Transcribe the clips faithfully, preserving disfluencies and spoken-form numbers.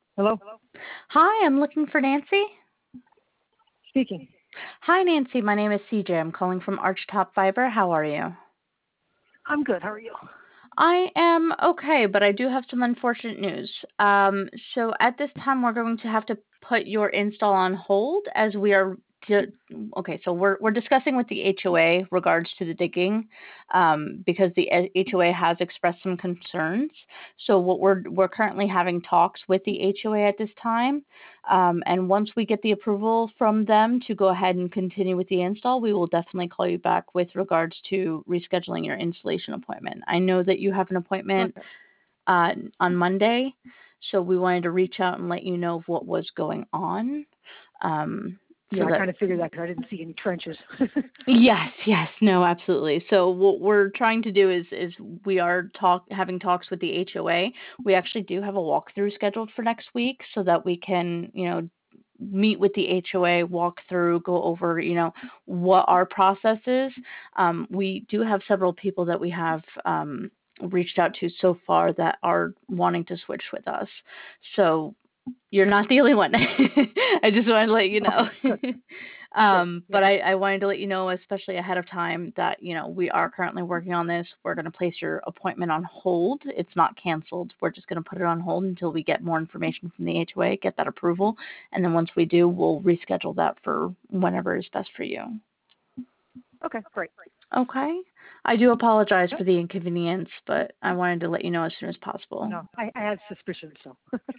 Hello? Hi, I'm looking for Nancy. Speaking. Hi, Nancy. My name is C J. I'm calling from Archtop Fiber. How are you? I'm good. How are you? I am okay, but I do have some unfortunate news. Um, so at this time, we're going to have to put your install on hold as we are. To, okay, so we're we're discussing with the H O A regards to the digging, um, because the H O A has expressed some concerns. So what we're we're currently having talks with the H O A at this time, um, and once we get the approval from them to go ahead and continue with the install, we will definitely call you back with regards to rescheduling your installation appointment. I know that you have an appointment Okay. uh, on Monday, so we wanted to reach out and let you know of what was going on. Um, Yeah, so I that kind of figured that because I didn't see any trenches. Yes, yes, no, absolutely. So what we're trying to do is is we are talk having talks with the H O A. We actually do have a walkthrough scheduled for next week so that we can, you know, meet with the H O A, walk through, go over, you know, what our process is. Um, we do have several people that we have um, reached out to so far that are wanting to switch with us. So you're not the only one. I just wanted to let you know. Okay, good. Sure. um, Yeah. but I, I wanted to let you know, especially ahead of time, that you know we are currently working on this. We're going to place your appointment on hold. It's not canceled. We're just going to put it on hold until we get more information from the H O A, get that approval, and then once we do, we'll reschedule that for whenever is best for you. Okay, great. Okay. I do apologize Yep. for the inconvenience, but I wanted to let you know as soon as possible. No, I, I had suspicion, so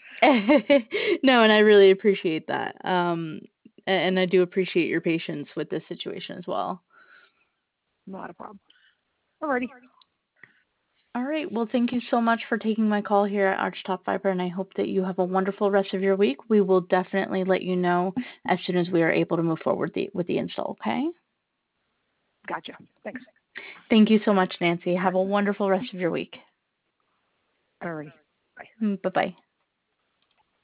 No, and I really appreciate that. Um, a- and I do appreciate your patience with this situation as well. not a problem. Alrighty. All right. Well, thank you so much for taking my call here at Archtop Fiber, and I hope that you have a wonderful rest of your week. We will definitely let you know as soon as we are able to move forward the, with the install, okay? Gotcha. Thanks. Thank you so much, Nancy. Have a wonderful rest of your week. Alrighty. Bye. Bye bye.